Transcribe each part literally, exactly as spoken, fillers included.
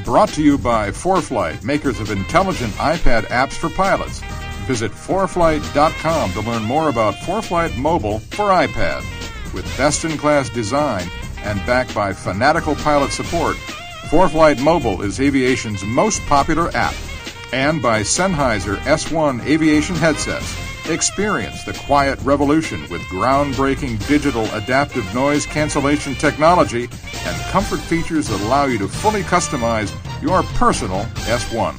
Brought to you by ForeFlight, makers of intelligent iPad apps for pilots. Visit foreflight dot com to learn more about ForeFlight Mobile for iPad. With best-in-class design and backed by fanatical pilot support, ForeFlight Mobile is aviation's most popular app. And by Sennheiser S one aviation headsets. Experience the quiet revolution with groundbreaking digital adaptive noise cancellation technology and comfort features that allow you to fully customize your personal S one.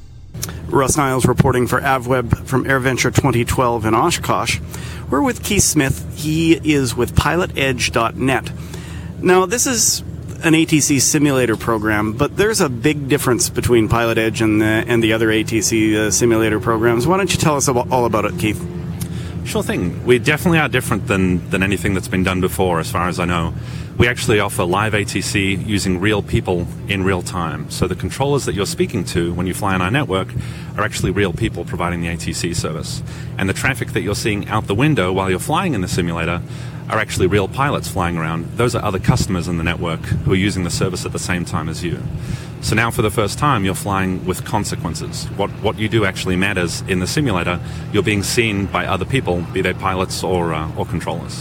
Russ Niles reporting for AvWeb from AirVenture twenty twelve in Oshkosh. We're with Keith Smith. He is with pilot edge dot net. Now, this is an A T C simulator program, but there's a big difference between Pilot Edge and the, and the other A T C uh, simulator programs. Why don't you tell us about, all about it, Keith? Sure thing. We definitely are different than, than anything that's been done before, as far as I know. We actually offer live A T C using real people in real time. So the controllers that you're speaking to when you fly on our network are actually real people providing the A T C service. And the traffic that you're seeing out the window while you're flying in the simulator are actually real pilots flying around. Those are other customers in the network who are using the service at the same time as you. So now for the first time, you're flying with consequences. What what you do actually matters in the simulator. You're being seen by other people, be they pilots or uh, or controllers.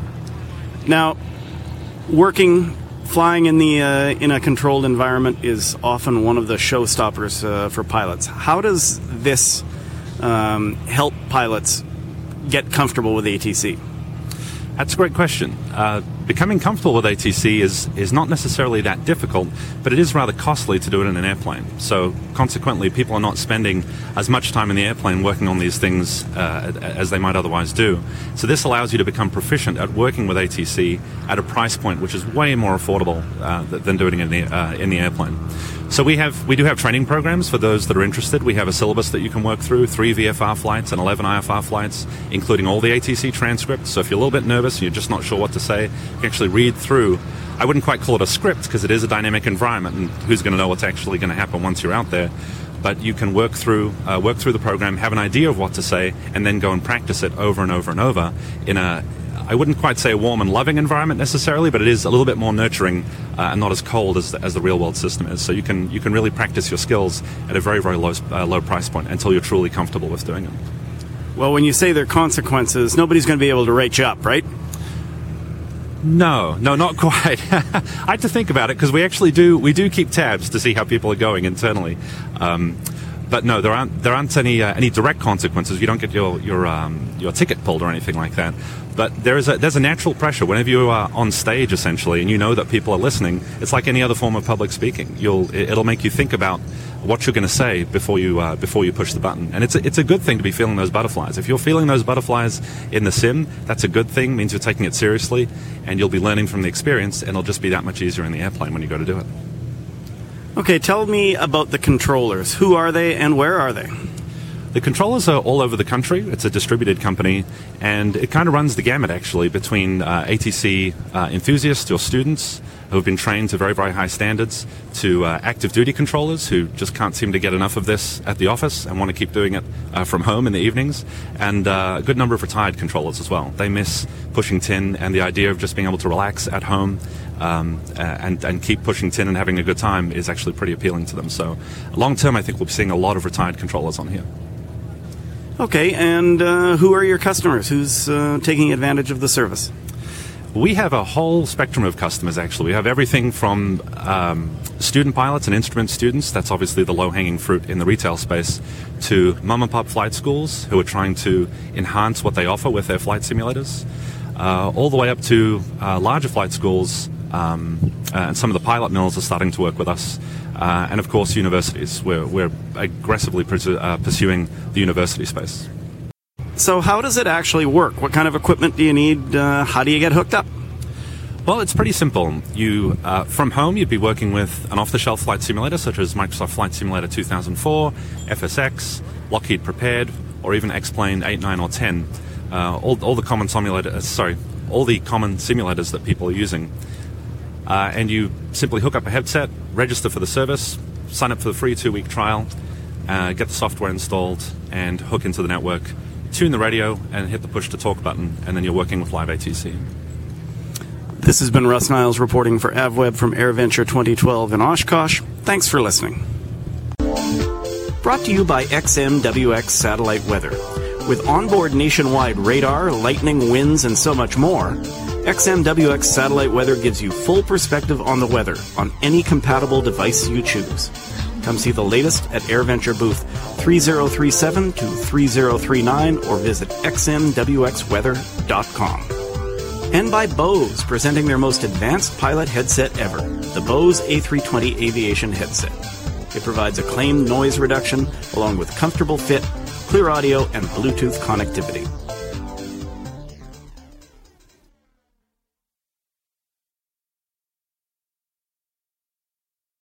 Now, working, flying in the uh, in a controlled environment is often one of the showstoppers uh, for pilots. How does this um, help pilots get comfortable with A T C? That's a great question. Uh, becoming comfortable with A T C is, is not necessarily that difficult, but it is rather costly to do it in an airplane. So consequently, people are not spending as much time in the airplane working on these things uh, as they might otherwise do. So this allows you to become proficient at working with A T C at a price point which is way more affordable uh, than doing it in the, uh, in the airplane. So we have we do have training programs for those that are interested. We have a syllabus that you can work through, three V F R flights and eleven I F R flights, including all the A T C transcripts. So if you're a little bit nervous and you're just not sure what to say, you can actually read through. I wouldn't quite call it a script because it is a dynamic environment, and who's going to know what's actually going to happen once you're out there. But you can work through uh, work through the program, have an idea of what to say, and then go and practice it over and over and over in a, I wouldn't quite say a warm and loving environment necessarily, but it is a little bit more nurturing uh, and not as cold as the, as the real world system is. So you can you can really practice your skills at a very, very low, uh, low price point until you're truly comfortable with doing it. Well, when you say there are consequences, nobody's going to be able to rate you up, right? No, no, not quite. I had to think about it because we actually do we do keep tabs to see how people are going internally. Um, But no, there aren't there aren't any uh, any direct consequences. You don't get your your um, your ticket pulled or anything like that. But there is a there's a natural pressure whenever you are on stage essentially, and you know that people are listening. It's like any other form of public speaking. You'll it'll make you think about what you're going to say before you uh, before you push the button. And it's a, it's a good thing to be feeling those butterflies. If you're feeling those butterflies in the sim, that's a good thing. It means you're taking it seriously, and you'll be learning from the experience, and it'll just be that much easier in the airplane when you go to do it. Okay, tell me about the controllers. Who are they and where are they? The controllers are all over the country. It's a distributed company, and it kind of runs the gamut, actually, between uh, A T C uh, enthusiasts or students who have been trained to very, very high standards, to uh, active duty controllers who just can't seem to get enough of this at the office and want to keep doing it uh, from home in the evenings, and uh, a good number of retired controllers as well. They miss pushing tin and the idea of just being able to relax at home. Um, and, and keep pushing tin and having a good time is actually pretty appealing to them. So long term, I think we'll be seeing a lot of retired controllers on here. Okay, and uh, who are your customers? Who's uh, taking advantage of the service? We have a whole spectrum of customers, actually. We have everything from um, student pilots and instrument students, that's obviously the low-hanging fruit in the retail space, to mom-and-pop flight schools who are trying to enhance what they offer with their flight simulators, uh, all the way up to uh, larger flight schools. Um, uh, and some of the pilot mills are starting to work with us. Uh, and, of course, universities. We're, we're aggressively pursu- uh, pursuing the university space. So how does it actually work? What kind of equipment do you need? Uh, how do you get hooked up? Well, it's pretty simple. You, uh, from home, you'd be working with an off-the-shelf flight simulator, such as Microsoft Flight Simulator two thousand four, F S X, Lockheed Prepared, or even X-Plane eight, nine, or ten. Uh, all, all the common simulators, uh, sorry, all the common simulators that people are using. Uh, and you simply hook up a headset, register for the service, sign up for the free two-week trial, uh, get the software installed, and hook into the network, tune the radio, and hit the push-to-talk button, and then you're working with live A T C. This has been Russ Niles reporting for AvWeb from AirVenture twenty twelve in Oshkosh. Thanks for listening. Brought to you by X M W X Satellite Weather. With onboard nationwide radar, lightning, winds, and so much more, X M W X Satellite Weather gives you full perspective on the weather on any compatible device you choose. Come see the latest at AirVenture booth three zero three seven to three zero three nine or visit x m w x weather dot com. And by Bose, presenting their most advanced pilot headset ever, the Bose A three twenty Aviation Headset. It provides acclaimed noise reduction along with comfortable fit, clear audio, and Bluetooth connectivity.